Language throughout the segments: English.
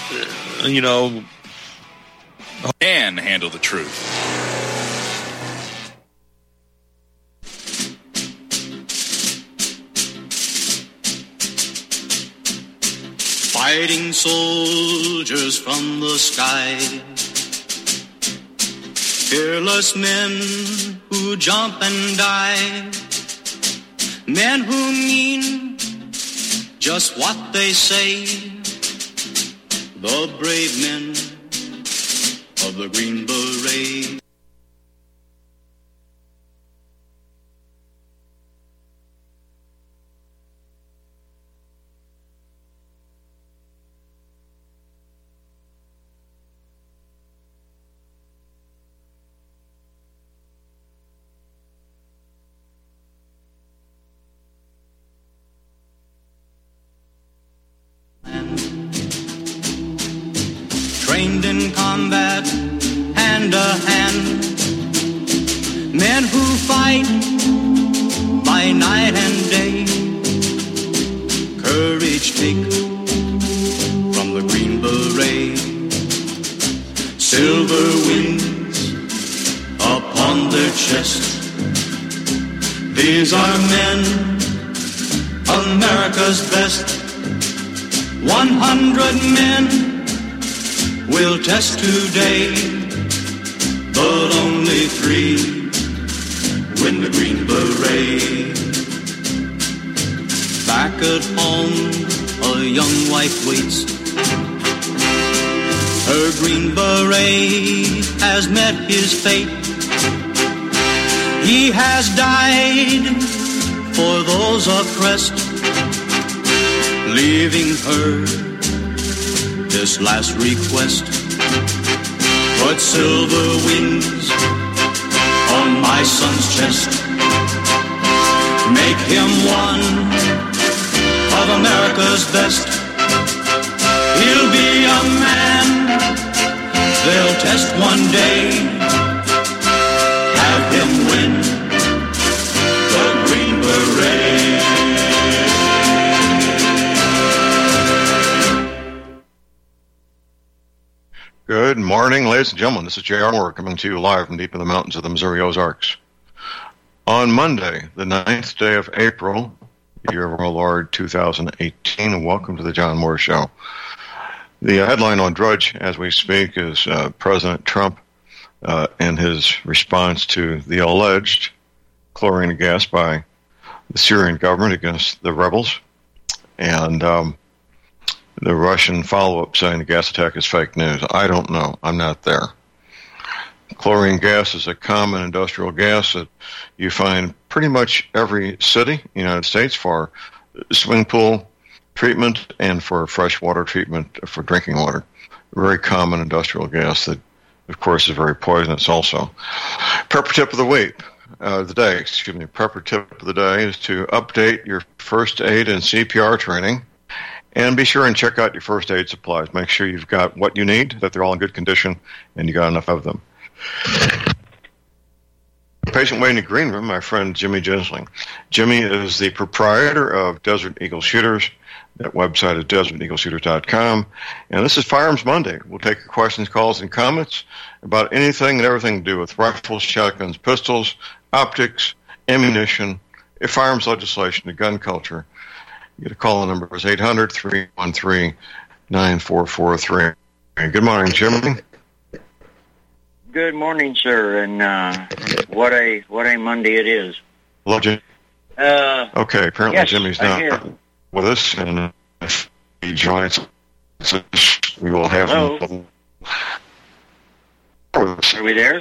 and handle the truth. Fighting soldiers from the sky, fearless men who jump and die, men who mean just what they say, the brave men of the Green Beret. Trained in combat, hand to hand, men who fight by night and day, courage take from the Green Beret, silver wings upon their chest. These are men, America's best. 100 men will test today, but only 3 win the Green Beret. Back at home, a young wife waits. Her Green Beret has met his fate. He has died for those oppressed, leaving her this last request. Put silver wings on my son's chest. Make him one of America's best. He'll be a man they'll test one day. Have him win the Green Beret. Good morning, ladies and gentlemen. This is J.R. Moore coming to you live from deep in the mountains of the Missouri Ozarks. On Monday, the 9th day of April, year of our Lord 2018, and welcome to the John Moore Show. The headline on Drudge as we speak is President Trump and his response to the alleged chlorine gas by the Syrian government against the rebels, and the Russian follow-up saying the gas attack is fake news. I don't know. I'm not there. Chlorine gas is a common industrial gas that you find pretty much every city in the United States for swimming pool treatment and for freshwater treatment for drinking water. Very common industrial gas that, of course, is very poisonous also. Prepper tip of the week. Prepper tip of the day is to update your first aid and CPR training. And be sure and check out your first aid supplies. Make sure you've got what you need, that they're all in good condition, and you got enough of them. Patient waiting in the green room, my friend Jimmy Gensling. Jimmy is the proprietor of Desert Eagle Shooters. That website is deserteagleshooters.com. And this is Firearms Monday. We'll take your questions, calls, and comments about anything and everything to do with rifles, shotguns, pistols, optics, ammunition, firearms legislation, the gun culture. You get a call number is 800-313-9443. Good morning, Jimmy. Good morning, sir, and what a Monday it is. Hello, Jim. Okay, apparently yes, Jimmy's not with us, and if he joins us, we will have him. Are we there?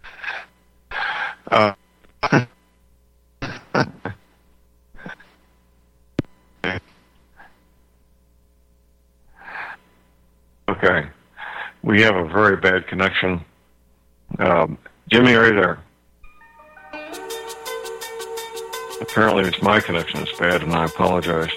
Okay. We have a very bad connection. Jimmy, are you there? Apparently it's my connection that's bad, and I apologize.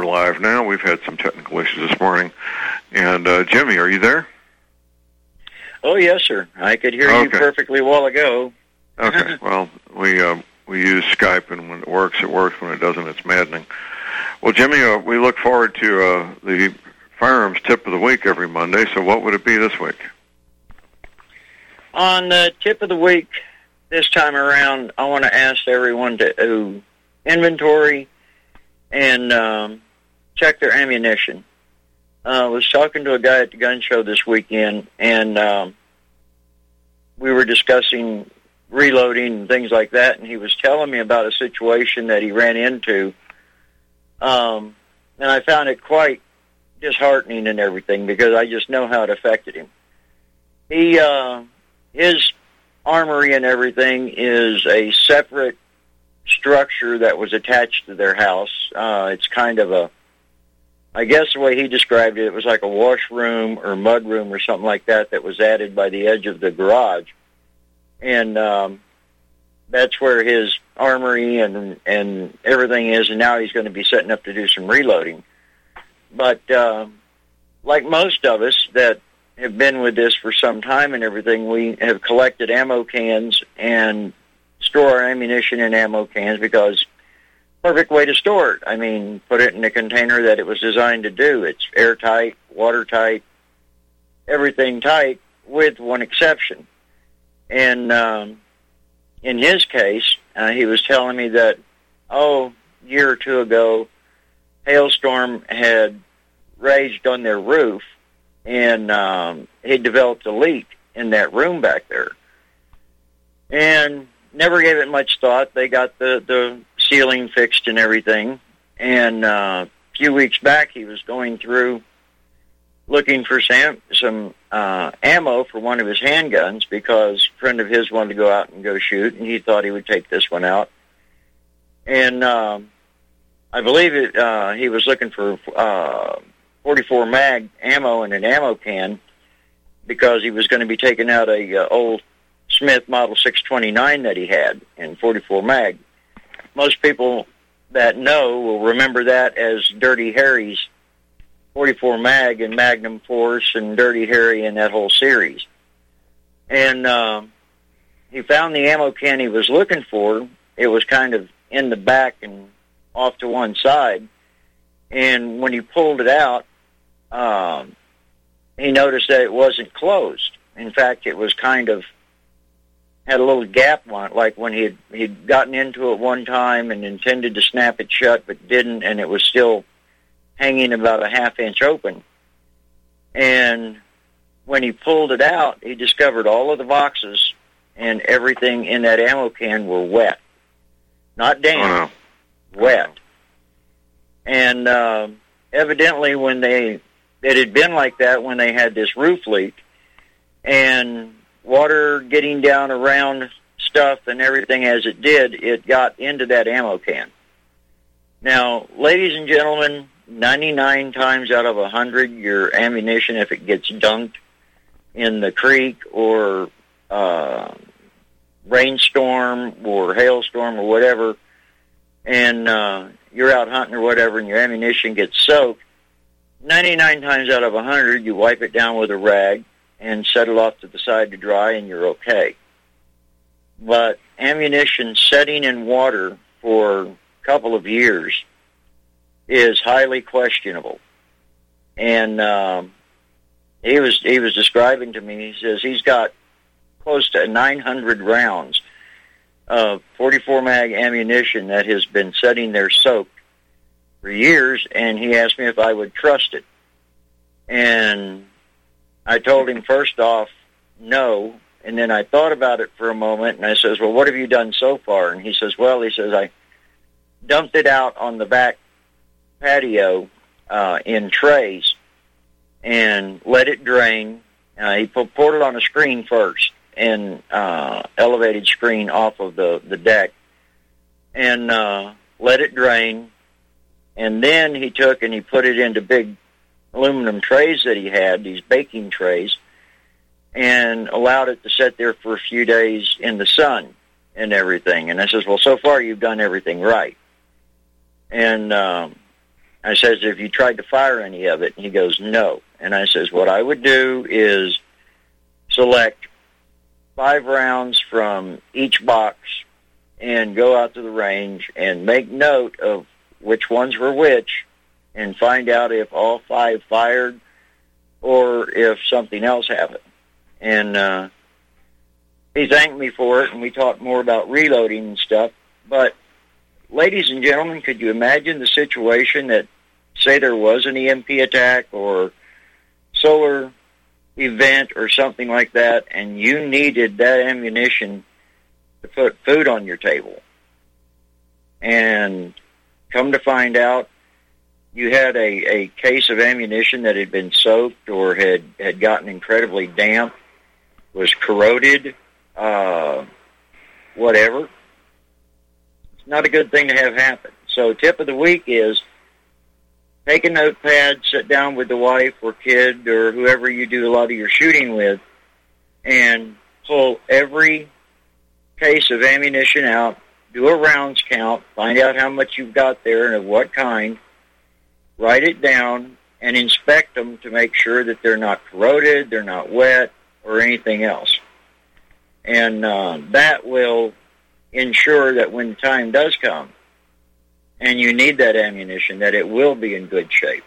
live now. We've had some technical issues this morning. And Jimmy, are you there? Oh, yes, sir. I could hear you perfectly a while ago. Okay. Well, we use Skype, and when it works, it works. When it doesn't, it's maddening. Well, Jimmy, we look forward to the firearms tip of the week every Monday. So what would it be this week? On the tip of the week this time around, I want to ask everyone to inventory and check their ammunition. I was talking to a guy at the gun show this weekend, and we were discussing reloading and things like that, and he was telling me about a situation that he ran into, and I found it quite disheartening and everything, because I just know how it affected him. His armory and everything is a separate structure that was attached to their house. It's kind of I guess the way he described it, it was like a washroom or mud room or something like that that was added by the edge of the garage. And that's where his armory and everything is, and now he's going to be setting up to do some reloading. But like most of us that have been with this for some time and everything, we have collected ammo cans and store our ammunition in ammo cans, because perfect way to store it. I mean, put it in a container that it was designed to do. It's airtight, watertight, everything tight, with one exception. And in his case, he was telling me that, a year or two ago, hailstorm had raged on their roof, and he developed a leak in that room back there. And never gave it much thought. They got the ceiling fixed and everything. And a few weeks back, he was going through looking for some ammo for one of his handguns, because a friend of his wanted to go out and go shoot, and he thought he would take this one out. And I believe he was looking for 44 mag ammo in an ammo can, because he was going to be taking out a old Smith Model 629 that he had in 44 mag. Most people that know will remember that as Dirty Harry's 44 mag and Magnum Force and Dirty Harry and that whole series. And he found the ammo can he was looking for. It was kind of in the back and off to one side. And when he pulled it out, he noticed that it wasn't closed. In fact, it was kind of had a little gap on it, like when he'd gotten into it one time and intended to snap it shut but didn't, and it was still hanging about a half-inch open. And when he pulled it out, he discovered all of the boxes and everything in that ammo can were wet. Not damp, wet. And evidently it had been like that when they had this roof leak, and water getting down around stuff and everything as it did, it got into that ammo can. Now, ladies and gentlemen, 99 times out of 100, your ammunition, if it gets dunked in the creek or rainstorm or hailstorm or whatever, and you're out hunting or whatever, and your ammunition gets soaked, 99 times out of 100, you wipe it down with a rag and set it off to the side to dry, and you're okay. But ammunition setting in water for a couple of years is highly questionable. And he was describing to me, he says he's got close to 900 rounds of 44 mag ammunition that has been sitting there soaked for years, and he asked me if I would trust it. And I told him first off, no, and then I thought about it for a moment, and I says, well, what have you done so far? And he says, I dumped it out on the back patio in trays and let it drain. He poured it on a screen first, and elevated screen off of the deck, and let it drain. And then he took and he put it into big aluminum trays that he had, these baking trays, and allowed it to sit there for a few days in the sun and everything. And I says, well, so far you've done everything right. And I says, have you tried to fire any of it? And he goes, no. And I says, what I would do is select 5 rounds from each box and go out to the range and make note of which ones were which and find out if all 5 fired or if something else happened. And he thanked me for it, and we talked more about reloading and stuff. But, ladies and gentlemen, could you imagine the situation that, say there was an EMP attack or solar event or something like that, and you needed that ammunition to put food on your table. And come to find out, you had a case of ammunition that had been soaked or had gotten incredibly damp, was corroded, whatever. It's not a good thing to have happen. So tip of the week is take a notepad, sit down with the wife or kid or whoever you do a lot of your shooting with, and pull every case of ammunition out, do a rounds count, find out how much you've got there and of what kind, write it down, and inspect them to make sure that they're not corroded, they're not wet, or anything else. And that will ensure that when time does come and you need that ammunition, that it will be in good shape.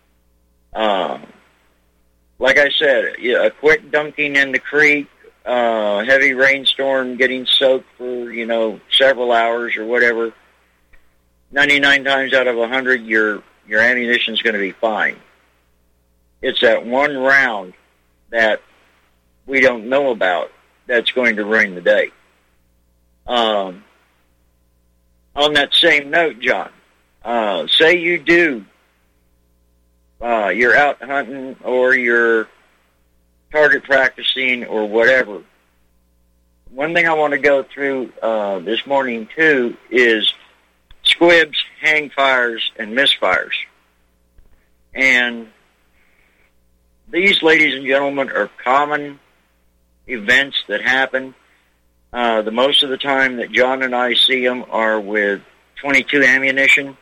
Like I said, a quick dunking in the creek, heavy rainstorm, getting soaked for, several hours or whatever, 99 times out of 100, your ammunition's going to be fine. It's that one round that we don't know about that's going to ruin the day. On that same note, John, say you do, you're out hunting or you're target practicing or whatever. One thing I want to go through this morning, too, is squibs, hang fires, and misfires. And these, ladies and gentlemen, are common events that happen. The most of the time that John and I see them are with .22 ammunition.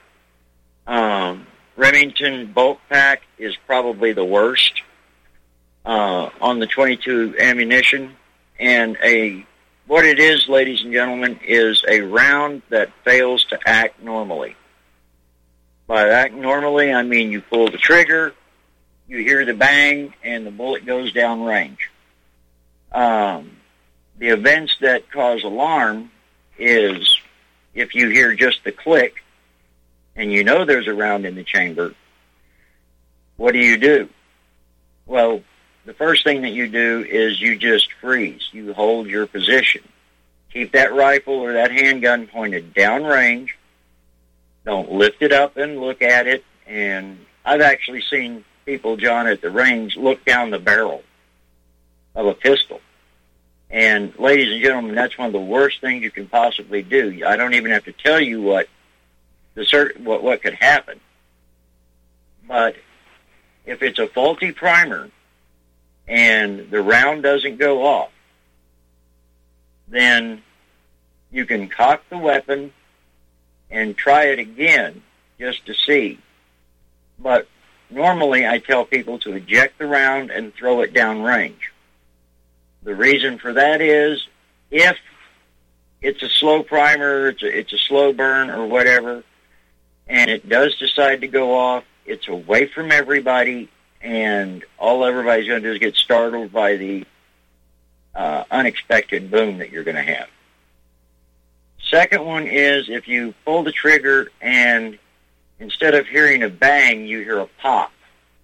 Remington bulk pack is probably the worst on the .22 ammunition. And what it is, ladies and gentlemen, is a round that fails to act normally. By act normally, I mean you pull the trigger, you hear the bang, and the bullet goes down range. The events that cause alarm is if you hear just the click and you know there's a round in the chamber, what do? Well, the first thing that you do is you just freeze. You hold your position. Keep that rifle or that handgun pointed down range. Don't lift it up and look at it. And I've actually seen people, John, at the range look down the barrel of a pistol. And ladies and gentlemen, that's one of the worst things you can possibly do. I don't even have to tell you what could happen. But if it's a faulty primer and the round doesn't go off, then you can cock the weapon and try it again just to see. But normally I tell people to eject the round and throw it down range. The reason for that is if it's a slow primer, it's a slow burn or whatever, and it does decide to go off, it's away from everybody, and all everybody's going to do is get startled by the unexpected boom that you're going to have. Second one is if you pull the trigger and instead of hearing a bang, you hear a pop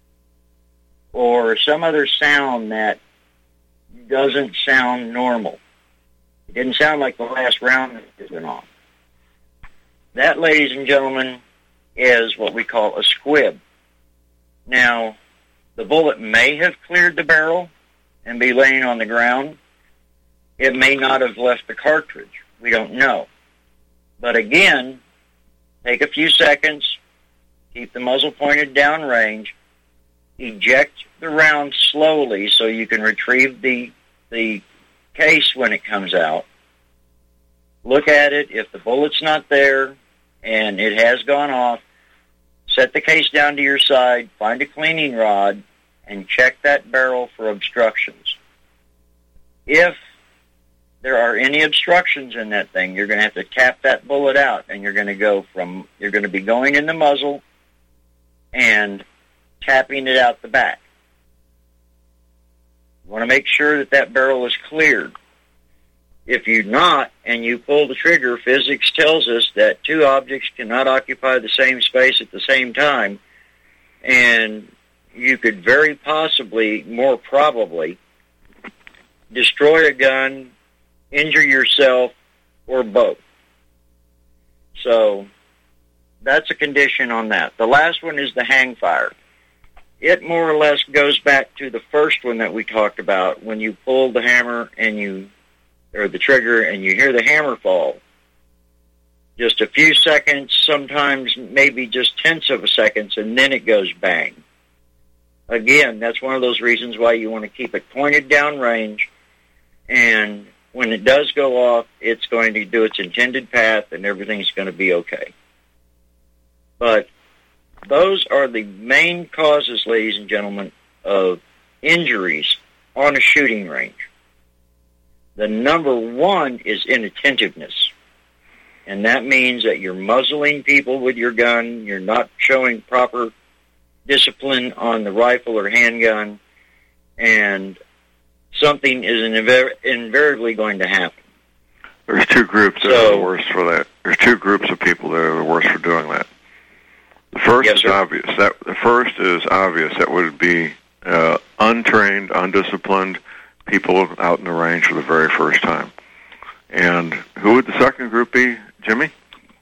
or some other sound that doesn't sound normal. It didn't sound like the last round that went off. That, ladies and gentlemen, is what we call a squib. Now, the bullet may have cleared the barrel and be laying on the ground. It may not have left the cartridge. We don't know. But again, take a few seconds, keep the muzzle pointed down range, eject the round slowly so you can retrieve the case when it comes out. Look at it. If the bullet's not there and it has gone off, set the case down to your side, find a cleaning rod, and check that barrel for obstructions. If there are any obstructions in that thing, you're going to have to tap that bullet out, and you're going to be going in the muzzle and tapping it out the back. You want to make sure that that barrel is cleared. If you're not, and you pull the trigger, physics tells us that two objects cannot occupy the same space at the same time, and you could very possibly, more probably, destroy a gun, injure yourself, or both. So that's a condition on that. The last one is the hang fire. It more or less goes back to the first one that we talked about, when you pull the hammer or the trigger and you hear the hammer fall. Just a few seconds, sometimes maybe just tenths of a second, and then it goes bang. Again, that's one of those reasons why you want to keep it pointed down range, and when it does go off, it's going to do its intended path and everything's going to be okay. But those are the main causes, ladies and gentlemen, of injuries on a shooting range. The number one is inattentiveness. And that means that you're muzzling people with your gun, you're not showing proper discipline on the rifle or handgun, and something is invariably going to happen. There's two groups that are the worst for that. There's two groups of people that are the worst for doing that. The first is obvious. That would be untrained, undisciplined people out in the range for the very first time. And who would the second group be, Jimmy?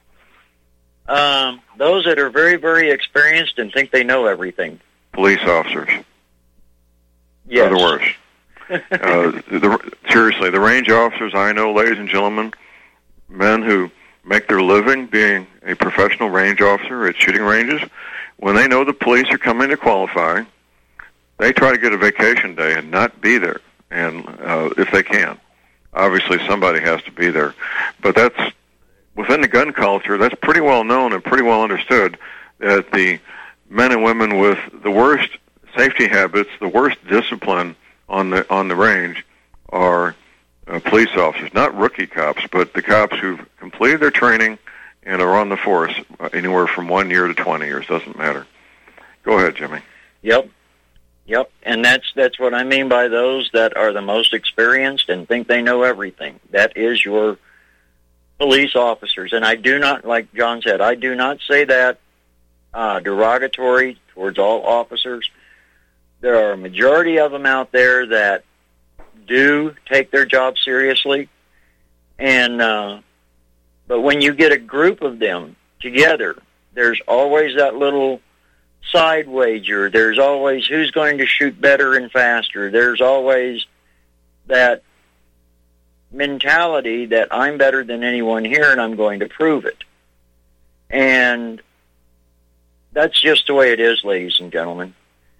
Those that are very, very experienced and think they know everything. Police officers. Yes. Are the worst. Seriously, the range officers I know, ladies and gentlemen, men who make their living being a professional range officer at shooting ranges, when they know the police are coming to qualify, they try to get a vacation day and not be there, and if they can. Obviously, somebody has to be there. But that's, within the gun culture, that's pretty well known and pretty well understood that the men and women with the worst safety habits, the worst discipline on the range are police officers, not rookie cops, but the cops who've completed their training and are on the force anywhere from 1 year to 20 years. Doesn't matter. Go ahead, Jimmy. Yep. And that's what I mean by those that are the most experienced and think they know everything. That is your police officers. And I do not, like John said, I do not say that derogatory towards all officers. There are a majority of them out there that do take their job seriously, and but when you get a group of them together, there's always that little side wager. There's always who's going to shoot better and faster. There's always that mentality that I'm better than anyone here and I'm going to prove it. And that's just the way it is, ladies and gentlemen.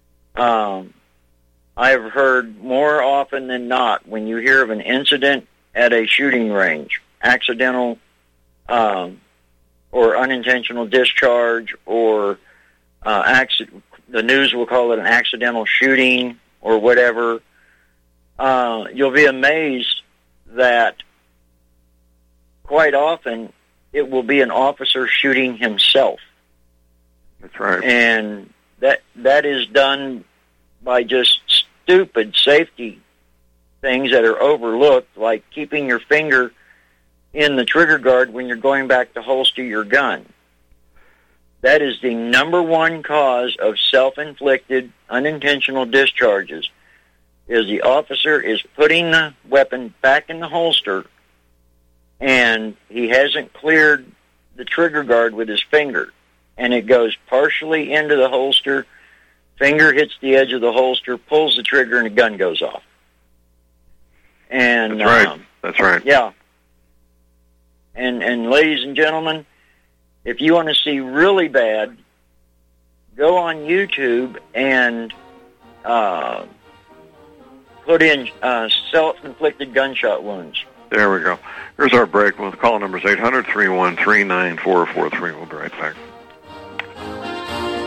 I've heard more often than not, when you hear of an incident at a shooting range, accidental or unintentional discharge, or the news will call it an accidental shooting or whatever, you'll be amazed that quite often it will be an officer shooting himself. That's right. And that is done by just stupid safety things that are overlooked, like keeping your finger in the trigger guard when you're going back to holster your gun. That is the number one cause of self-inflicted, unintentional discharges, is the officer is putting the weapon back in the holster and he hasn't cleared the trigger guard with his finger, and it goes partially into the holster, finger hits the edge of the holster, pulls the trigger, and the gun goes off. And That's right. Yeah. And ladies and gentlemen, if you want to see really bad, go on YouTube and put in self-inflicted gunshot wounds. There we go. Here's our break. Well, the call number is 800-313-9443. We'll be right back.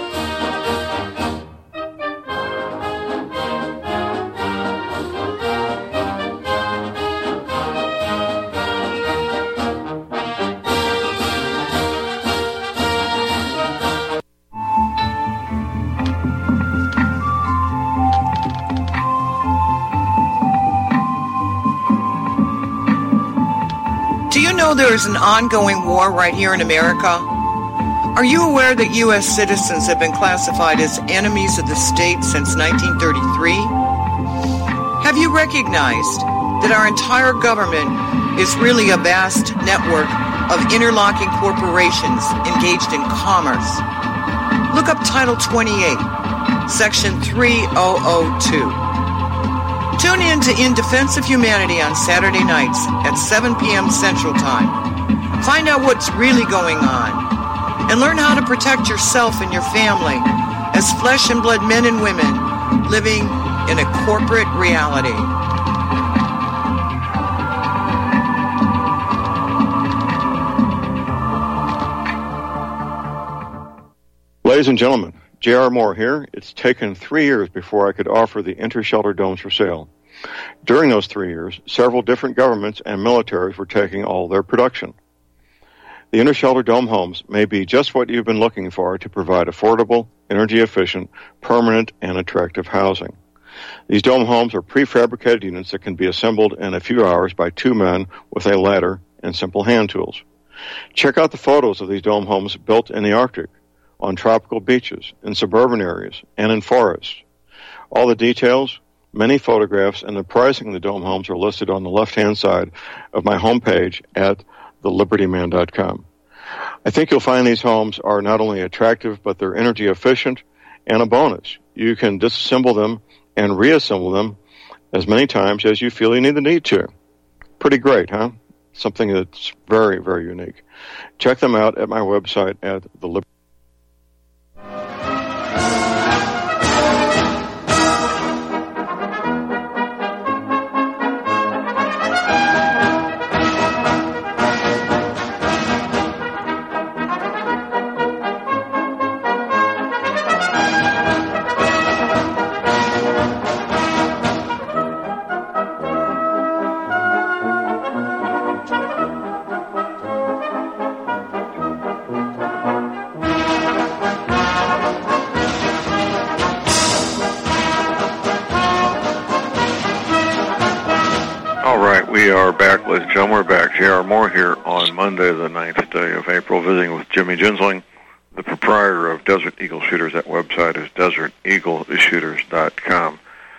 know there is an ongoing war right here in America? Are you aware that U.S. citizens have been classified as enemies of the state since 1933? Have you recognized that our entire government is really a vast network of interlocking corporations engaged in commerce? Look up Title 28, Section 3002. Tune in to In Defense of Humanity on Saturday nights at 7 p.m. Central Time. Find out what's really going on and learn how to protect yourself and your family as flesh and blood men and women living in a corporate reality. Ladies and gentlemen, J.R. Moore here. It's taken 3 years before I could offer the Intershelter domes for sale. During those 3 years, several different governments and militaries were taking all their production. The Intershelter dome homes may be just what you've been looking for to provide affordable, energy-efficient, permanent, and attractive housing. These dome homes are prefabricated units that can be assembled in a few hours by 2 men with a ladder and simple hand tools. Check out the photos of these dome homes built in the Arctic, on tropical beaches, in suburban areas, and in forests. All the details, many photographs, and the pricing of the dome homes are listed on the left-hand side of my homepage at thelibertyman.com. I think you'll find these homes are not only attractive, but they're energy efficient, and a bonus. You can disassemble them and reassemble them as many times as you feel you need to. Pretty great, huh? Something that's very, very unique. Check them out at my website at thelibertyman.com. We are back, ladies and gentlemen. We're back. J.R. Moore here on Monday, the 9th day of April, visiting with Jimmy Ginsling, the proprietor of Desert Eagle Shooters. That website is deserteagleshooters.com.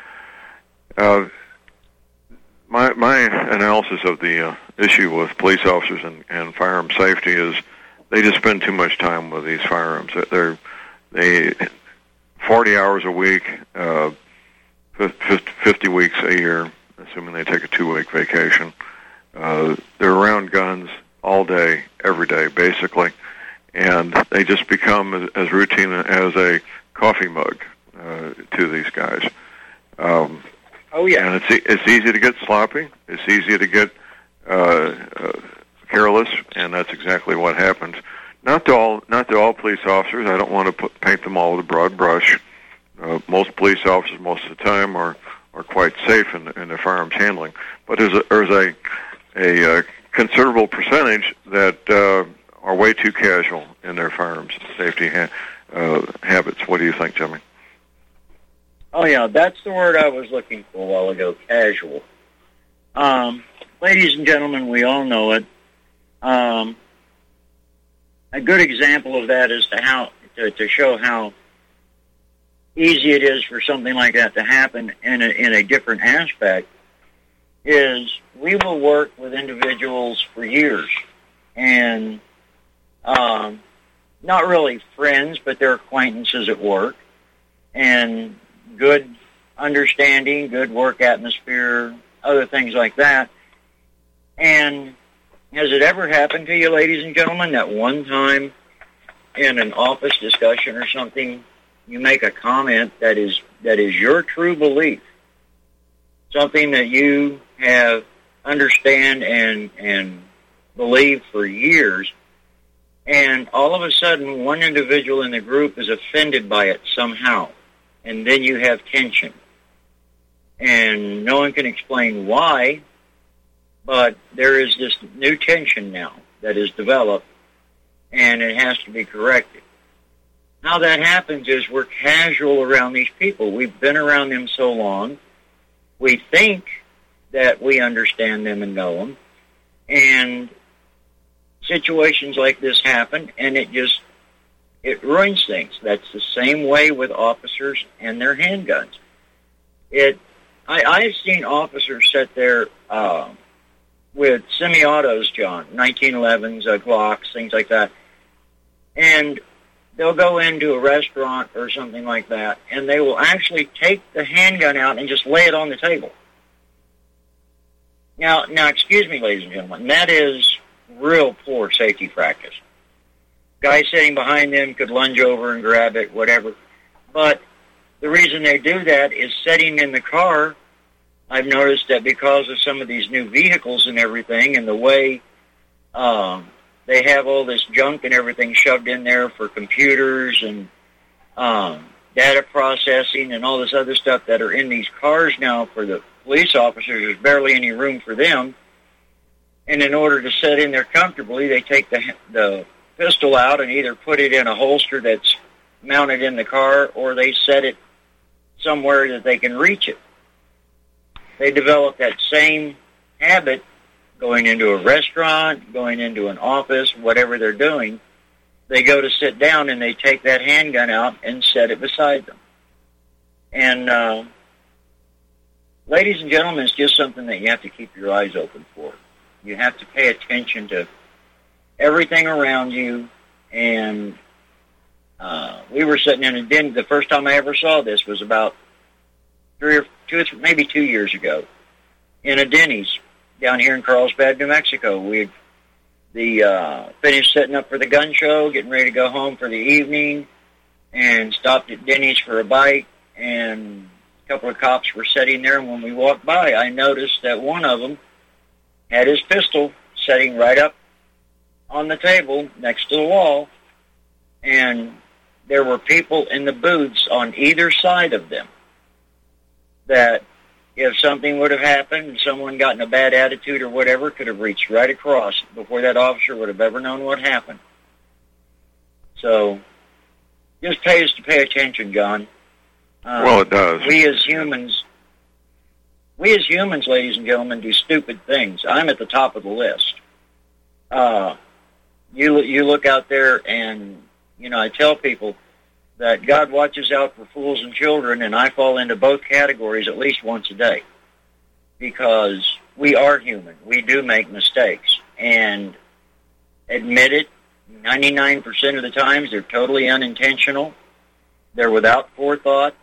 My analysis of the issue with police officers and firearm safety is they just spend too much time with these firearms. They 40 hours a week, 50 weeks a year, assuming they take a 2-week vacation. They're around guns all day, every day, basically, and they just become as routine as a coffee mug to these guys. Oh yeah, and it's easy to get sloppy. It's easy to get careless, and that's exactly what happens. Not to all police officers. I don't want to paint them all with a broad brush. Most police officers, most of the time, are quite safe in their firearms handling, but there's a considerable percentage that are way too casual in their firearms safety habits. What do you think, Jimmy? Oh yeah, that's the word I was looking for a while ago, casual. Ladies and gentlemen, we all know it. A good example of that is to show how easy it is for something like that to happen in a different aspect is we will work with individuals for years and not really friends, but they're acquaintances at work and good understanding, good work atmosphere, other things like that. And has it ever happened to you, ladies and gentlemen, that one time in an office discussion or something you make a comment that is your true belief, something that you have understand and believed for years, and all of a sudden one individual in the group is offended by it somehow, and then you have tension. And no one can explain why, but there is this new tension now that is developed, and it has to be corrected. How that happens is we're casual around these people. We've been around them so long. We think that we understand them and know them. And situations like this happen, and it ruins things. That's the same way with officers and their handguns. I've seen officers sit there with semi-autos, John, 1911s, Glocks, things like that, and they'll go into a restaurant or something like that, and they will actually take the handgun out and just lay it on the table. Now, excuse me, ladies and gentlemen, that is real poor safety practice. Guy sitting behind them could lunge over and grab it, whatever. But the reason they do that is sitting in the car. I've noticed that because of some of these new vehicles and everything, and the way they have all this junk and everything shoved in there for computers and data processing and all this other stuff that are in these cars now for the police officers, there's barely any room for them. And in order to sit in there comfortably, they take the pistol out and either put it in a holster that's mounted in the car, or they set it somewhere that they can reach it. They develop that same habit going into a restaurant, going into an office, whatever they're doing. They go to sit down and they take that handgun out and set it beside them. And ladies and gentlemen, it's just something that you have to keep your eyes open for. You have to pay attention to everything around you. And we were sitting in a den. The first time I ever saw this was about maybe 2 years ago in a Denny's down here in Carlsbad, New Mexico. We finished setting up for the gun show, getting ready to go home for the evening, and stopped at Denny's for a bite, and a couple of cops were sitting there, and when we walked by, I noticed that one of them had his pistol sitting right up on the table next to the wall, and there were people in the booths on either side of them that if something would have happened and someone got in a bad attitude or whatever, could have reached right across before that officer would have ever known what happened. So just pays to pay attention, John. Well, it does. We as humans, ladies and gentlemen, do stupid things. I'm at the top of the list. You look out there and, I tell people that God watches out for fools and children, and I fall into both categories at least once a day because we are human. We do make mistakes, and admit it, 99% of the times they're totally unintentional. They're without forethought.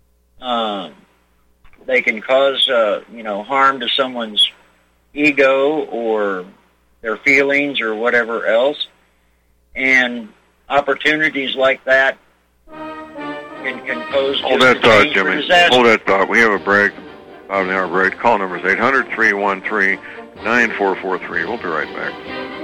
They can cause, harm to someone's ego or their feelings or whatever else, and opportunities like that can pose Hold that thought, Jimmy. Disaster. Hold that thought. We have a break, about an hour break. Call number is 800-313-9443. We'll be right back.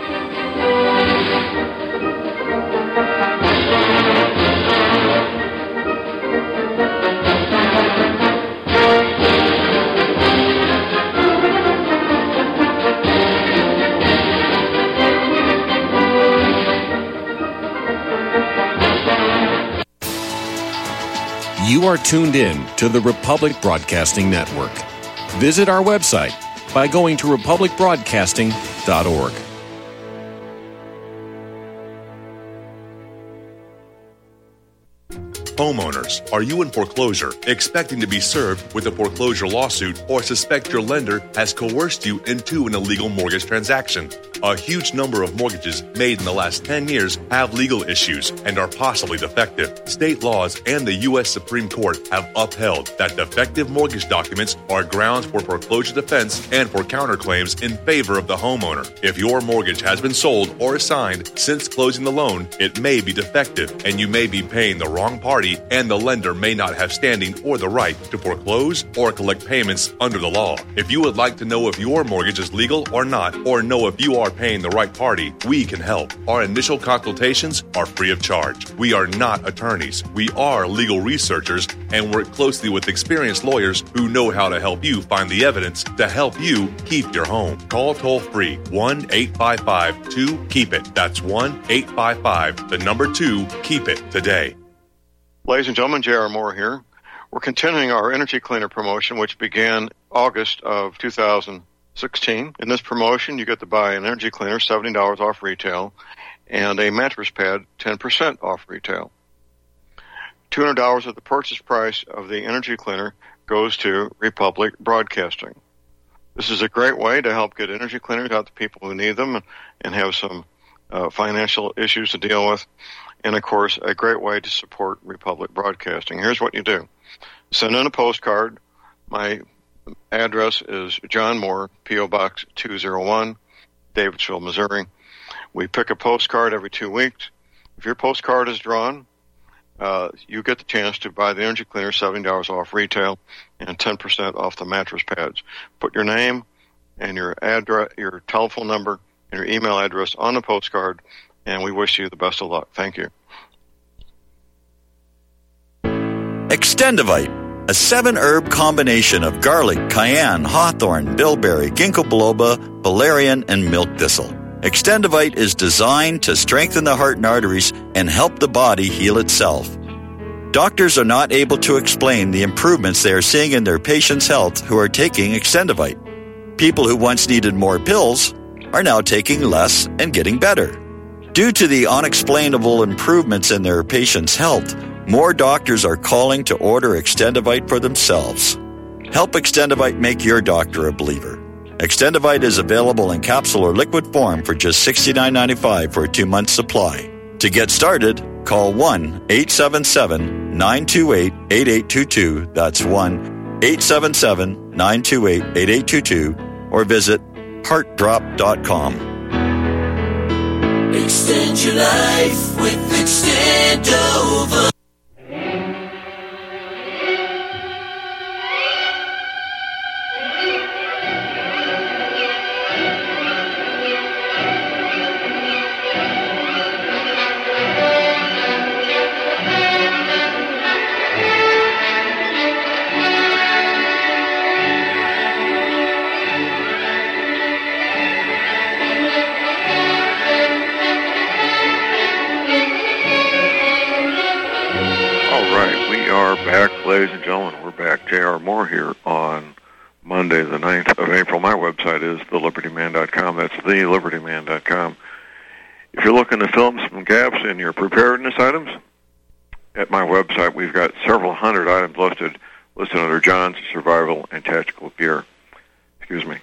You are tuned in to the Republic Broadcasting Network. Visit our website by going to republicbroadcasting.org. Homeowners, are you in foreclosure, expecting to be served with a foreclosure lawsuit, or suspect your lender has coerced you into an illegal mortgage transaction? A huge number of mortgages made in the last 10 years have legal issues and are possibly defective. State laws and the U.S. Supreme Court have upheld that defective mortgage documents are grounds for foreclosure defense and for counterclaims in favor of the homeowner. If your mortgage has been sold or assigned since closing the loan, it may be defective and you may be paying the wrong party, and the lender may not have standing or the right to foreclose or collect payments under the law. If you would like to know if your mortgage is legal or not, or know if you are paying the right party, we can help. Our initial consultations are free of charge. We are not attorneys. We are legal researchers and work closely with experienced lawyers who know how to help you find the evidence to help you keep your home. Call toll-free 1-855-2-KEEP-IT. That's 1-855-2-KEEP-IT today. Ladies and gentlemen, J.R. Moore here. We're continuing our Energy Cleaner promotion, which began August of 2007. 16. In this promotion, you get to buy an energy cleaner, $70 off retail, and a mattress pad, 10% off retail. $200 of the purchase price of the energy cleaner goes to Republic Broadcasting. This is a great way to help get energy cleaners out to people who need them and have some financial issues to deal with. And, of course, a great way to support Republic Broadcasting. Here's what you do. Send in a postcard. My address is John Moore, P.O. Box 201, Davidsville, Missouri. We pick a postcard every 2 weeks. If your postcard is drawn, you get the chance to buy the energy cleaner, $70 off retail, and 10% off the mattress pads. Put your name and your address, your telephone number, and your email address on the postcard, and we wish you the best of luck. Thank you. Extendivite, a 7-herb combination of garlic, cayenne, hawthorn, bilberry, ginkgo biloba, valerian, and milk thistle. Extendivite is designed to strengthen the heart and arteries and help the body heal itself. Doctors are not able to explain the improvements they are seeing in their patients' health who are taking Extendivite. People who once needed more pills are now taking less and getting better. Due to the unexplainable improvements in their patients' health, more doctors are calling to order Extendivite for themselves. Help Extendivite make your doctor a believer. Extendivite is available in capsule or liquid form for just $69.95 for a 2-month supply. To get started, call 1-877-928-8822. That's 1-877-928-8822. Or visit heartdrop.com. Extend your life with Extendova. Ladies and gentlemen, we're back. J.R. Moore here on Monday, the 9th of April. My website is thelibertyman.com. That's thelibertyman.com. If you're looking to fill some gaps in your preparedness items, at my website we've got several hundred items listed under John's Survival and Tactical Gear. Excuse me.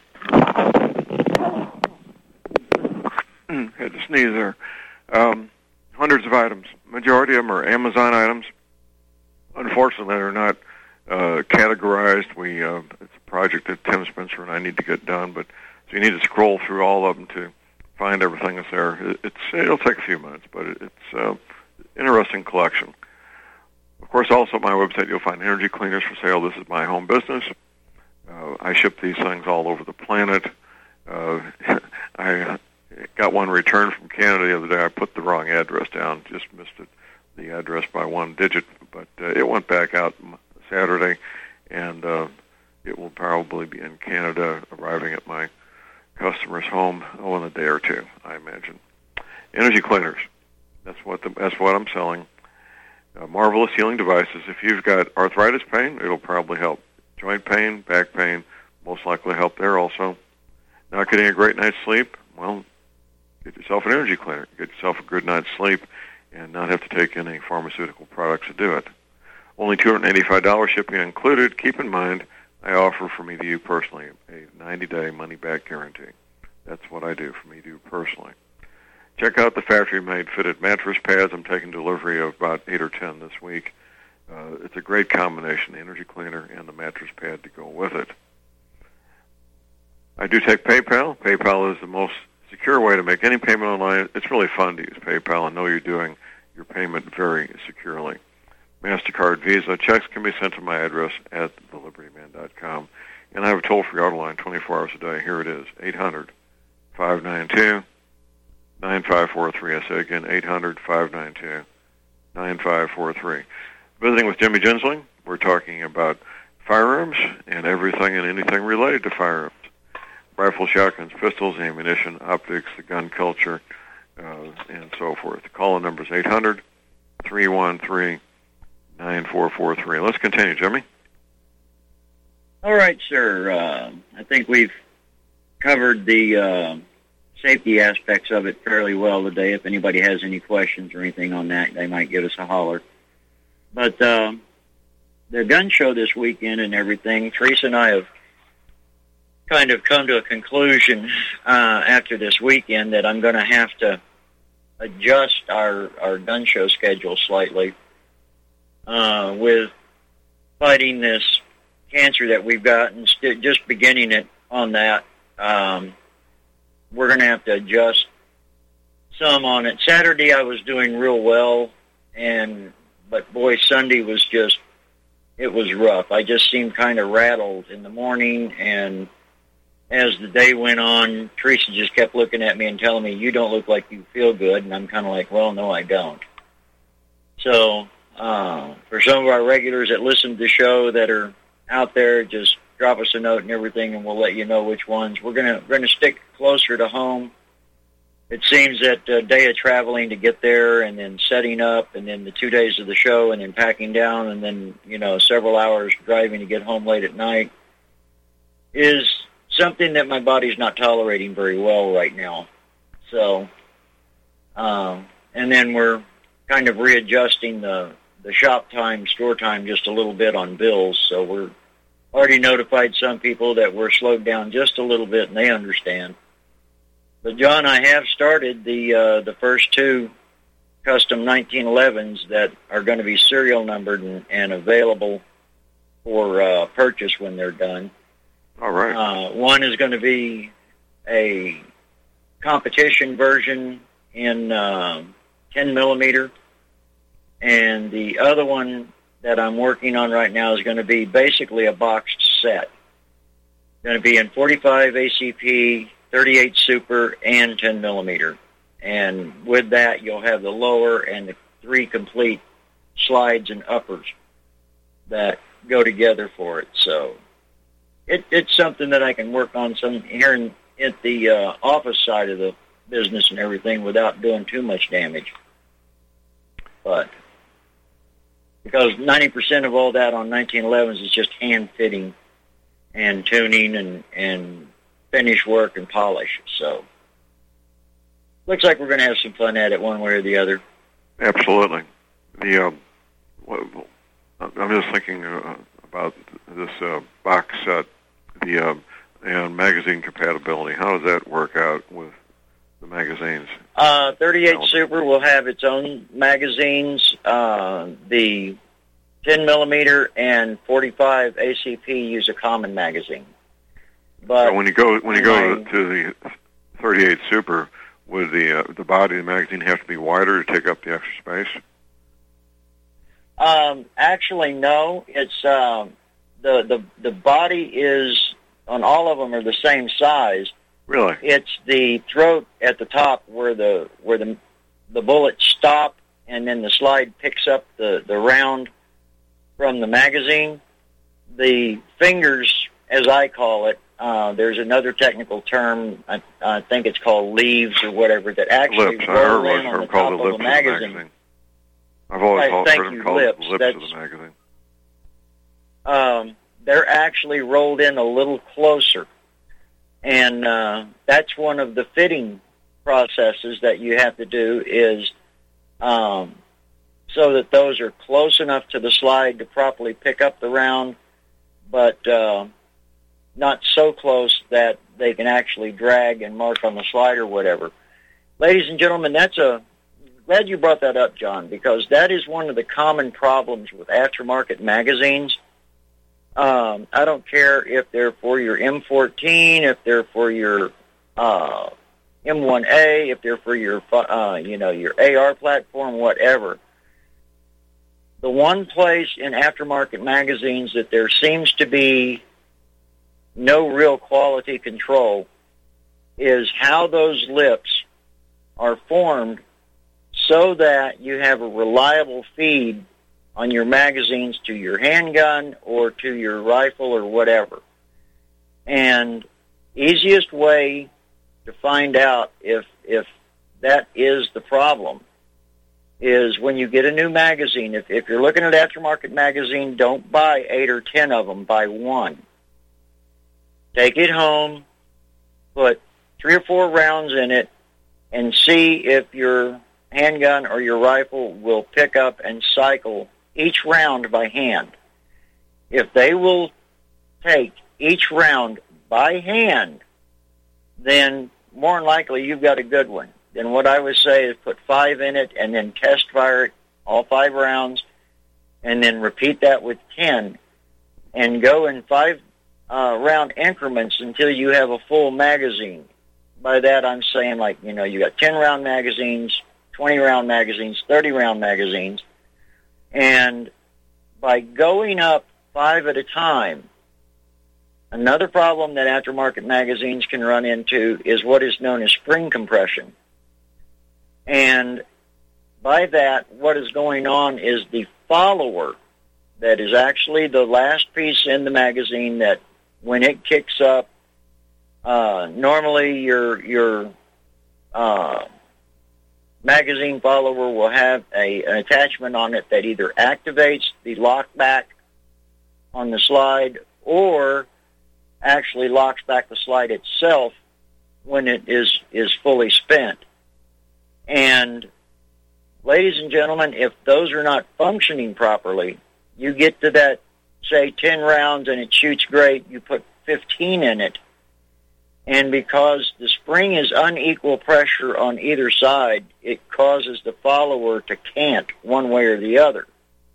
Had to sneeze there. Hundreds of items. Majority of them are Amazon items. Unfortunately, they're not categorized. It's a project that Tim Spencer and I need to get done, but so you need to scroll through all of them to find everything that's there. It'll take a few minutes, but it's an interesting collection. Of course, also at my website, you'll find energy cleaners for sale. This is my home business. I ship these things all over the planet. I got one returned from Canada the other day. I put the wrong address down, just missed the address by one digit, but it went back out Saturday, and it will probably be in Canada, arriving at my customer's home in a day or two, I imagine. Energy cleaners. That's what I'm selling. Marvelous healing devices. If you've got arthritis pain, it'll probably help. Joint pain, back pain, most likely help there also. Not getting a great night's sleep? Well, get yourself an energy cleaner. Get yourself a good night's sleep and not have to take any pharmaceutical products to do it. Only $285 shipping included. Keep in mind, I offer for me to you personally a 90-day money-back guarantee. That's what I do for me to you personally. Check out the factory-made fitted mattress pads. I'm taking delivery of about 8 or 10 this week. It's a great combination, the energy cleaner and the mattress pad to go with it. I do take PayPal. PayPal is the most secure way to make any payment online. It's really fun to use PayPal and know you're doing your payment very securely. MasterCard, Visa, checks can be sent to my address at thelibertyman.com. And I have a toll-free auto line 24 hours a day. Here it is, 800-592-9543. I say again, 800-592-9543. Visiting with Jimmy Gensling, we're talking about firearms and everything and anything related to firearms. Rifle, shotguns, pistols, ammunition, optics, the gun culture, and so forth. The call-in number is 800-313-9443. Let's continue, Jimmy. All right, sir. I think we've covered the safety aspects of it fairly well today. If anybody has any questions or anything on that, they might give us a holler. But the gun show this weekend and everything, Teresa and I have kind of come to a conclusion after this weekend that I'm going to have to adjust our gun show schedule slightly with fighting this cancer that we've got and just beginning it on that. We're going to have to adjust some on it. Saturday I was doing real well, but boy, Sunday was it was rough. I just seemed kind of rattled in the morning, and as the day went on, Teresa just kept looking at me and telling me, "You don't look like you feel good," and I'm kind of like, well, no, I don't. So for some of our regulars that listen to the show that are out there, just drop us a note and everything, and we'll let you know which ones. We're gonna stick closer to home. It seems that a day of traveling to get there, and then setting up, and then the 2 days of the show, and then packing down, and then several hours driving to get home late at night is something that my body's not tolerating very well right now. So, and then we're kind of readjusting the shop time, store time just a little bit on bills. So we're already notified some people that we're slowed down just a little bit, and they understand. But John, I have started the first two custom 1911s that are going to be serial numbered and available for purchase when they're done. All right. One is going to be a competition version in 10 millimeter, and the other one that I'm working on right now is going to be basically a boxed set. Going to be in 45 ACP, 38 Super, and 10 millimeter. And with that, you'll have the lower and the 3 complete slides and uppers that go together for it. So it's something that I can work on some here at the office side of the business and everything without doing too much damage. But because 90% of all that on 1911s is just hand fitting and tuning and finish work and polish. So looks like we're going to have some fun at it one way or the other. Absolutely. I'm just thinking about this box set, and magazine compatibility. How does that work out with the magazines? 38 Super will have its own magazines. The 10 millimeter and 45 ACP use a common magazine. But so when you go to the 38 Super, would the body of the magazine have to be wider to take up the extra space? Actually, no. It's the body is on all of them are the same size. Really? It's the throat at the top where the bullets stop, and then the slide picks up the round from the magazine. The fingers, as I call it, there's another technical term. I think it's called leaves or whatever that actually roll in on the top of the magazine. I've always heard them called lips. The lips of the magazine. They're actually rolled in a little closer. And that's one of the fitting processes that you have to do is so that those are close enough to the slide to properly pick up the round, but not so close that they can actually drag and mark on the slide or whatever. Ladies and gentlemen, glad you brought that up, John, because that is one of the common problems with aftermarket magazines. I don't care if they're for your M14, if they're for your M1A, if they're for your your AR platform, whatever. The one place in aftermarket magazines that there seems to be no real quality control is how those lips are formed so that you have a reliable feed on your magazines to your handgun or to your rifle or whatever. And easiest way to find out if that is the problem is when you get a new magazine. If you're looking at aftermarket magazine, don't buy 8 or 10 of them, buy one. Take it home, put 3 or 4 rounds in it and see if your handgun or your rifle will pick up and cycle each round by hand. If they will take each round by hand, then more than likely you've got a good one. Then what I would say is put 5 in it and then test fire it, all 5 rounds, and then repeat that with 10, and go in 5 round increments until you have a full magazine. By that I'm saying, like, you know, you got 10 round magazines, 20 round magazines, 30 round magazines, and by going up 5 at a time, another problem that aftermarket magazines can run into is what is known as spring compression. And by that, what is going on is the follower, that is actually the last piece in the magazine, that when it kicks up, normally your magazine follower will have an attachment on it that either activates the lock back on the slide or actually locks back the slide itself when it is fully spent. And ladies and gentlemen, if those are not functioning properly, you get to that, say, 10 rounds and it shoots great, you put 15 in it, and because the spring is unequal pressure on either side, it causes the follower to cant one way or the other.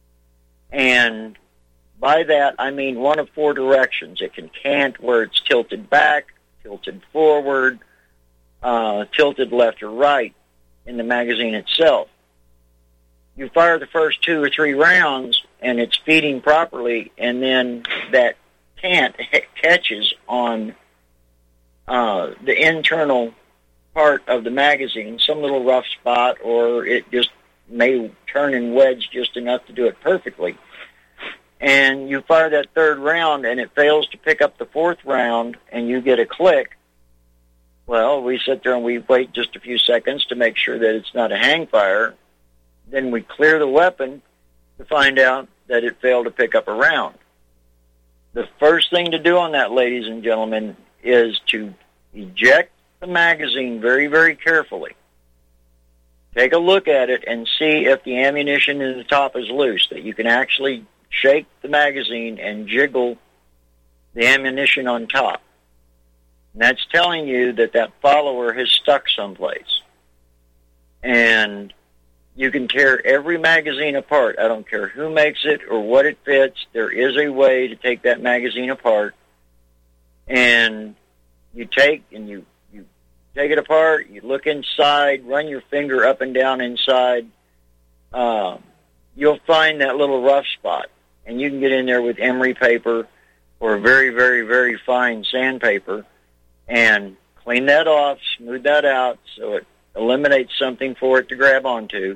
And by that, I mean one of 4 directions. It can cant where it's tilted back, tilted forward, tilted left or right in the magazine itself. You fire the first 2 or 3 rounds, and it's feeding properly, and then that cant catches on the internal part of the magazine, some little rough spot, or it just may turn and wedge just enough to do it perfectly. And you fire that 3rd round, and it fails to pick up the 4th round, and you get a click. Well, we sit there and we wait just a few seconds to make sure that it's not a hang fire. Then we clear the weapon to find out that it failed to pick up a round. The first thing to do on that, ladies and gentlemen, is to eject the magazine very, very carefully. Take a look at it and see if the ammunition in the top is loose, that you can actually shake the magazine and jiggle the ammunition on top. And that's telling you that that follower has stuck someplace. And you can tear every magazine apart. I don't care who makes it or what it fits. There is a way to take that magazine apart. And you take it apart, you look inside, run your finger up and down inside. You'll find that little rough spot. And you can get in there with emery paper or very, very, very fine sandpaper and clean that off, smooth that out so it eliminates something for it to grab onto,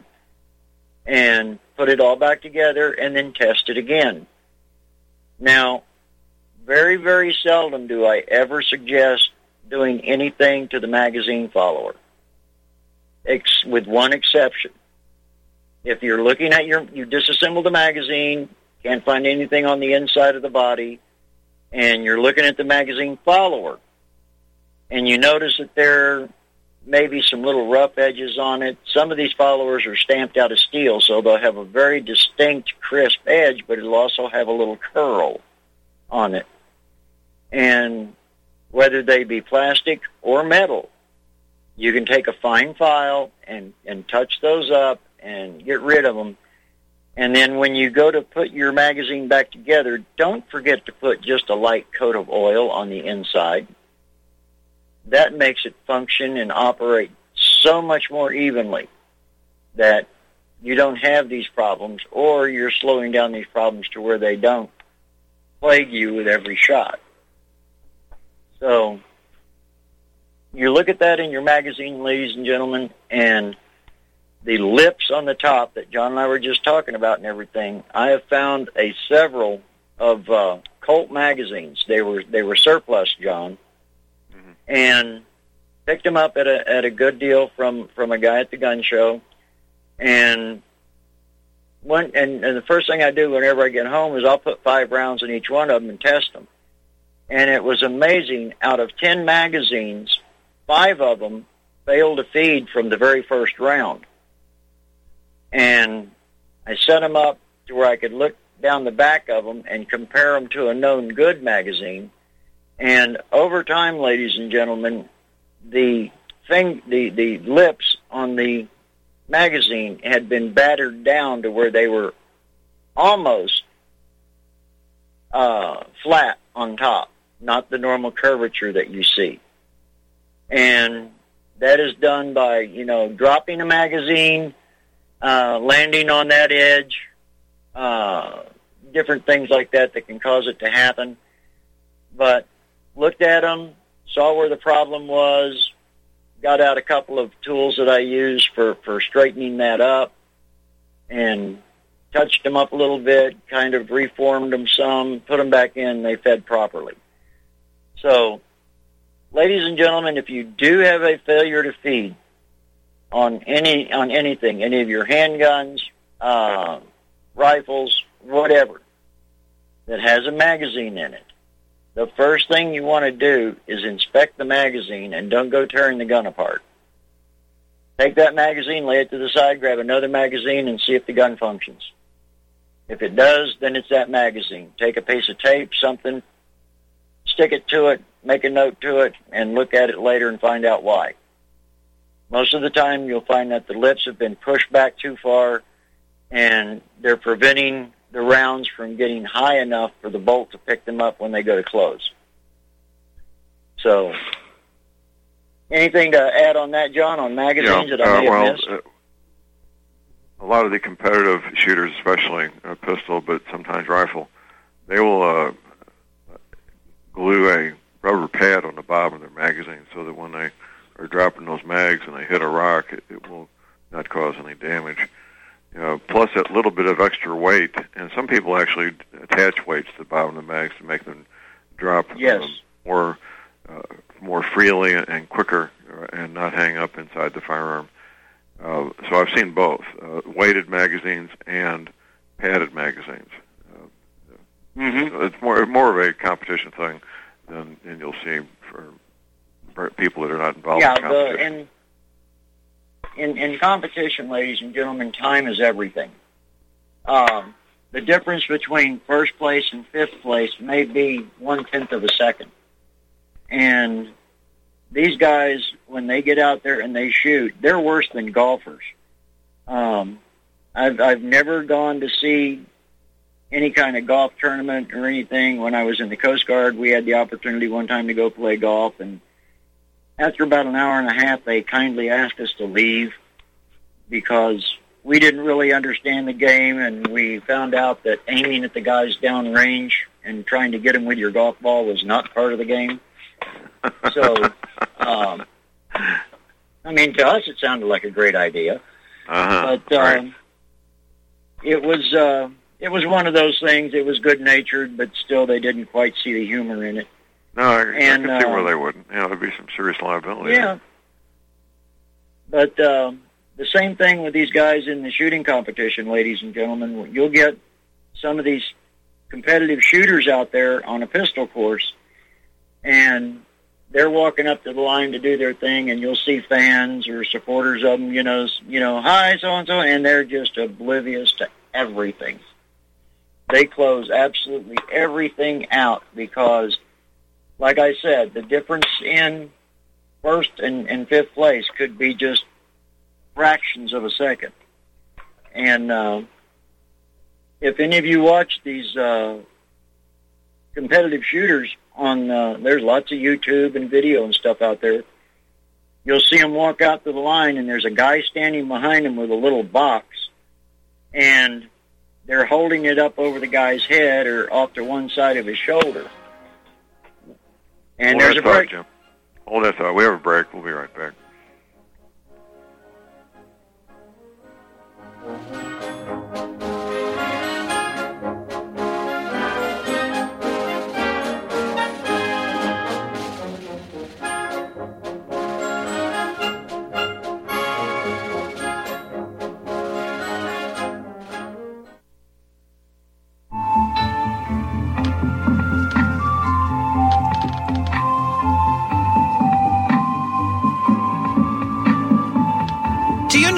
and put it all back together and then test it again. Now, very, very seldom do I ever suggest doing anything to the magazine follower, with one exception. If you're looking at you disassemble the magazine, can't find anything on the inside of the body, and you're looking at the magazine follower, and you notice that there may be some little rough edges on it. Some of these followers are stamped out of steel, so they'll have a very distinct, crisp edge, but it'll also have a little curl on it. And whether they be plastic or metal, you can take a fine file and touch those up and get rid of them. And then when you go to put your magazine back together, don't forget to put just a light coat of oil on the inside. That makes it function and operate so much more evenly that you don't have these problems, or you're slowing down these problems to where they don't plague you with every shot. So you look at that in your magazine, ladies and gentlemen, and the lips on the top that John and I were just talking about and everything, I have found several of Colt magazines. They were surplus, John, and picked them up at a good deal from a guy at the gun show. And the first thing I do whenever I get home is I'll put 5 rounds in each one of them and test them. And it was amazing. Out of 10 magazines, 5 of them failed to feed from the very first round. And I set them up to where I could look down the back of them and compare them to a known good magazine. And over time, ladies and gentlemen, the lips on the magazine had been battered down to where they were almost flat on top, not the normal curvature that you see. And that is done by, dropping a magazine, landing on that edge, different things like that can cause it to happen. But looked at them, saw where the problem was, got out a couple of tools that I use for straightening that up, and touched them up a little bit, kind of reformed them some, put them back in, they fed properly. So, ladies and gentlemen, if you do have a failure to feed on anything, any of your handguns, rifles, whatever, that has a magazine in it, the first thing you want to do is inspect the magazine and don't go tearing the gun apart. Take that magazine, lay it to the side, grab another magazine, and see if the gun functions. If it does, then it's that magazine. Take a piece of tape, something, stick it to it, make a note to it, and look at it later and find out why. Most of the time, you'll find that the lips have been pushed back too far, and they're preventing the rounds from getting high enough for the bolt to pick them up when they go to close. So, anything to add on that, John, on magazines that I may have missed? A lot of the competitive shooters, especially pistol, but sometimes rifle, they will glue a rubber pad on the bottom of their magazine so that when they are dropping those mags and they hit a rock, it will not cause any damage. Plus that little bit of extra weight, and some people actually attach weights to the bottom of the mags to make them drop more freely and quicker, and not hang up inside the firearm. So I've seen both weighted magazines and padded magazines. So it's more of a competition thing than you'll see for people that are not involved in competition. In competition, ladies and gentlemen, time is everything. The difference between first place and fifth place may be 1/10 of a second. And these guys, when they get out there and they shoot, they're worse than golfers. I've never gone to see any kind of golf tournament or anything. When I was in the Coast Guard, we had the opportunity one time to go play golf, and after about an hour and a half, they kindly asked us to leave because we didn't really understand the game, and we found out that aiming at the guys downrange and trying to get them with your golf ball was not part of the game. So, to us it sounded like a great idea, but right. It was one of those things. It was good-natured, but still they didn't quite see the humor in it. No, I can see where they wouldn't. There'd be some serious liability. Yeah. But the same thing with these guys in the shooting competition, ladies and gentlemen. You'll get some of these competitive shooters out there on a pistol course, and they're walking up to the line to do their thing, and you'll see fans or supporters of them, hi, so-and-so, and they're just oblivious to everything. They close absolutely everything out because, like I said, the difference in first and fifth place could be just fractions of a second. And if any of you watch these competitive shooters on, there's lots of YouTube and video and stuff out there, you'll see them walk out to the line, and there's a guy standing behind them with a little box, and they're holding it up over the guy's head or off to one side of his shoulder. And there's a break. Jim. Hold that thought. We have a break. We'll be right back.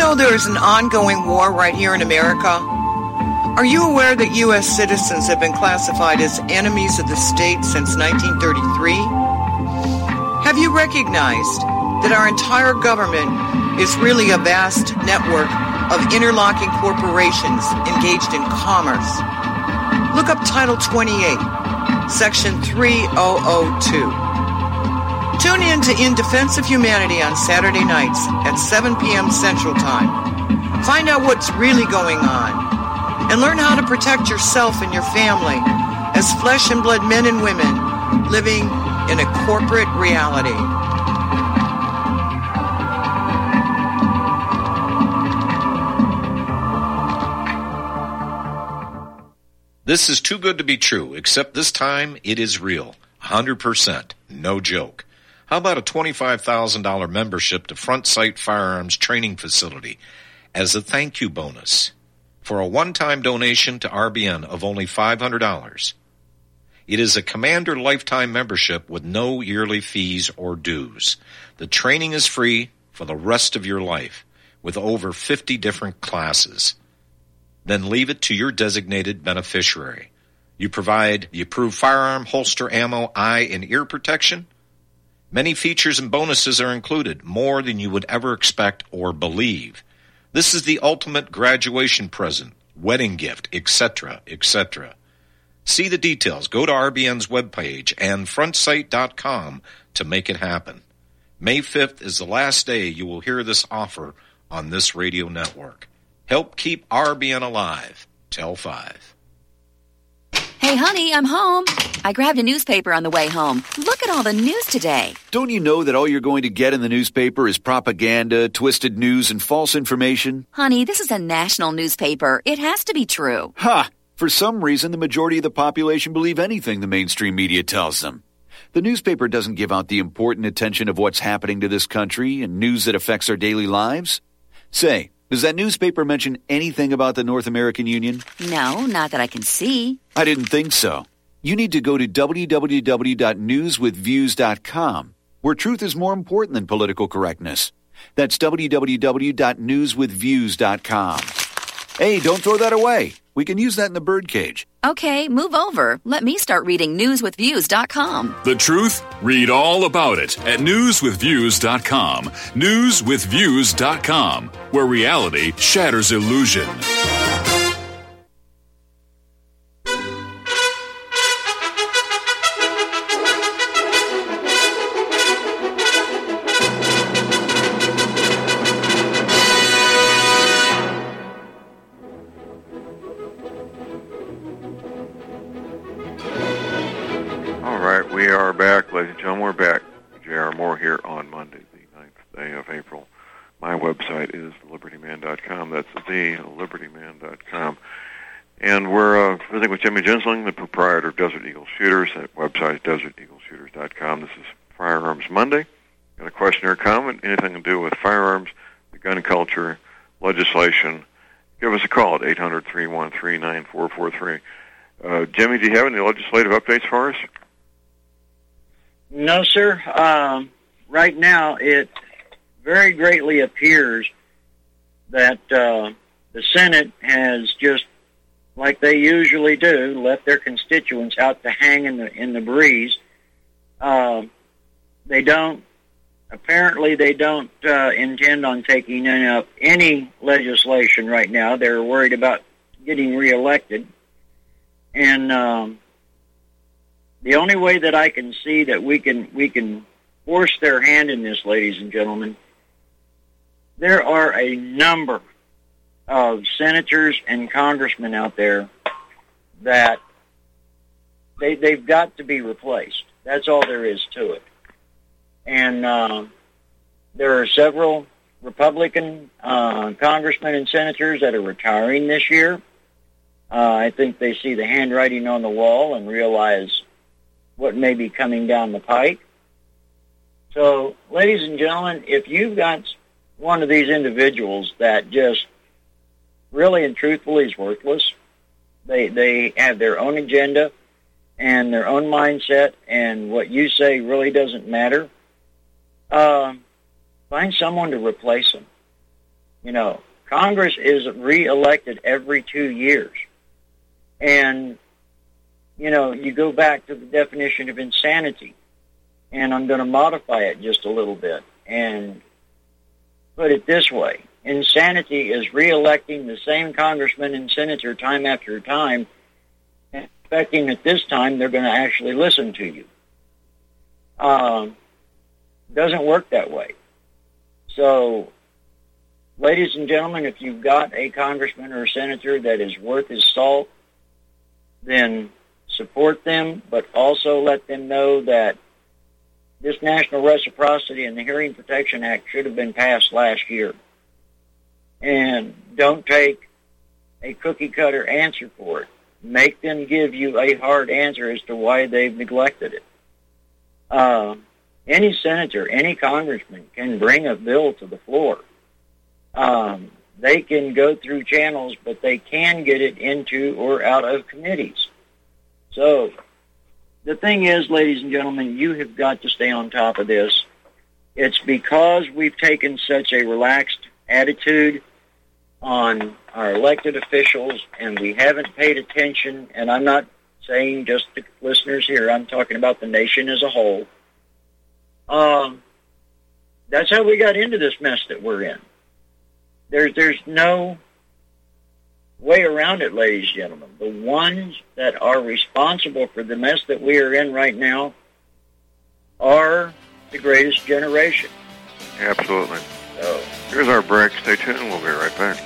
know there is an ongoing war right here in America? Are you aware that U.S. citizens have been classified as enemies of the state since 1933? Have you recognized that our entire government is really a vast network of interlocking corporations engaged in commerce? Look up Title 28, Section 3002. Tune in to In Defense of Humanity on Saturday nights at 7 p.m. Central Time. Find out what's really going on and learn how to protect yourself and your family as flesh and blood men and women living in a corporate reality. This is too good to be true, except this time it is real. 100%. No joke. How about a $25,000 membership to Front Sight Firearms Training Facility as a thank you bonus for a one-time donation to RBN of only $500? It is a Commander lifetime membership with no yearly fees or dues. The training is free for the rest of your life with over 50 different classes. Then leave it to your designated beneficiary. You provide the approved firearm, holster, ammo, eye, and ear protection. Many features and bonuses are included, more than you would ever expect or believe. This is the ultimate graduation present, wedding gift, etc., etc. See the details. Go to RBN's webpage and frontsight.com to make it happen. May 5th is the last day you will hear this offer on this radio network. Help keep RBN alive. Tell 5. Hey, honey, I'm home. I grabbed a newspaper on the way home. Look at all the news today. Don't you know that all you're going to get in the newspaper is propaganda, twisted news, and false information? Honey, this is a national newspaper. It has to be true. Ha! For some reason, the majority of the population believe anything the mainstream media tells them. The newspaper doesn't give out the important attention of what's happening to this country and news that affects our daily lives. Say, does that newspaper mention anything about the North American Union? No, not that I can see. I didn't think so. You need to go to www.newswithviews.com, where truth is more important than political correctness. That's www.newswithviews.com. Hey, don't throw that away. We can use that in the birdcage. Okay, move over. Let me start reading newswithviews.com. The truth? Read all about it at newswithviews.com. Newswithviews.com, where reality shatters illusion. We are back, ladies and gentlemen. We're back. J.R. Moore here on Monday, the 9th day of April. My website is thelibertyman.com. That's thelibertyman.com. And we're visiting with Jimmy Gensling, the proprietor of Desert Eagle Shooters. That website is deserteagleshooters.com. This is Firearms Monday. Got a question or comment, anything to do with firearms, the gun culture, legislation, give us a call at 800-313-9443. Jimmy, do you have any legislative updates for us? No, sir. Right now, it very greatly appears that the Senate has just, like they usually do, left their constituents out to hang in the breeze. They don't intend on taking up any legislation right now. They're worried about getting reelected. And the only way that I can see that we can force their hand in this, ladies and gentlemen, there are a number of senators and congressmen out there that they've got to be replaced. That's all there is to it. And there are several Republican congressmen and senators that are retiring this year. I think they see the handwriting on the wall and realize what may be coming down the pike. So, ladies and gentlemen, if you've got one of these individuals that just really and truthfully is worthless, they have their own agenda and their own mindset, and what you say really doesn't matter, find someone to replace them. Congress is re-elected every 2 years. And, you go back to the definition of insanity. And I'm going to modify it just a little bit and put it this way. Insanity is re-electing the same congressman and senator time after time, and expecting that this time they're going to actually listen to you. Doesn't work that way. So, ladies and gentlemen, if you've got a congressman or a senator that is worth his salt, then support them, but also let them know that this National Reciprocity and the Hearing Protection Act should have been passed last year. And don't take a cookie-cutter answer for it. Make them give you a hard answer as to why they've neglected it. Any senator, any congressman can bring a bill to the floor. They can go through channels, but they can get it into or out of committees. So the thing is, ladies and gentlemen, you have got to stay on top of this. It's because we've taken such a relaxed attitude on our elected officials and we haven't paid attention, and I'm not saying just the listeners here, I'm talking about the nation as a whole. That's how we got into this mess that we're in. There's no way around it, ladies and gentlemen. The ones that are responsible for the mess that we are in right now are the greatest generation. Absolutely. So, here's our break. Stay tuned. We'll be right back.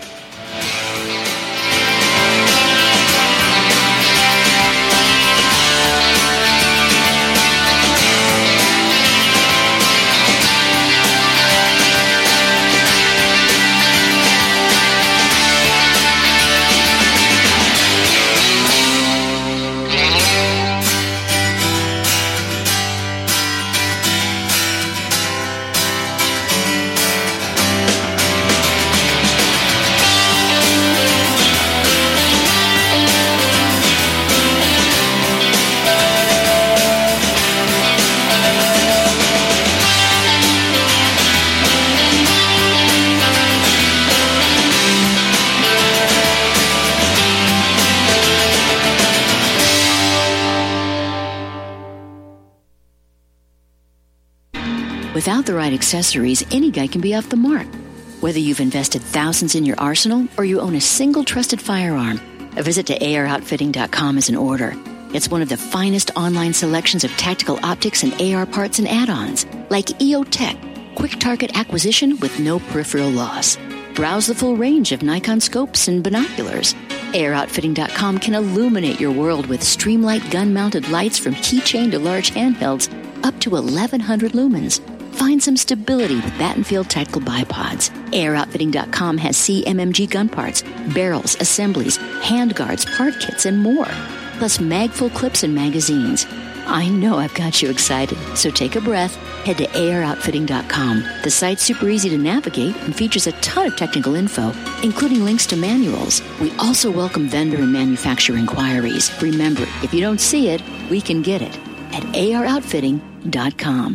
Without the right accessories, any guy can be off the mark. Whether you've invested thousands in your arsenal or you own a single trusted firearm, a visit to AROutfitting.com is in order. It's one of the finest online selections of tactical optics and AR parts and add-ons, like EOTech, quick target acquisition with no peripheral loss. Browse the full range of Nikon scopes and binoculars. AROutfitting.com can illuminate your world with Streamlight gun-mounted lights from keychain to large handhelds up to 1,100 lumens. Find some stability with Battenfield Tactical Bipods. AirOutfitting.com has CMMG gun parts, barrels, assemblies, handguards, part kits, and more. Plus mag-full clips and magazines. I know I've got you excited, so take a breath. Head to AirOutfitting.com. The site's super easy to navigate and features a ton of technical info, including links to manuals. We also welcome vendor and manufacturer inquiries. Remember, if you don't see it, we can get it at AirOutfitting.com.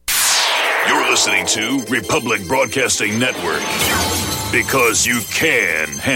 You're listening to Republic Broadcasting Network, because you can handle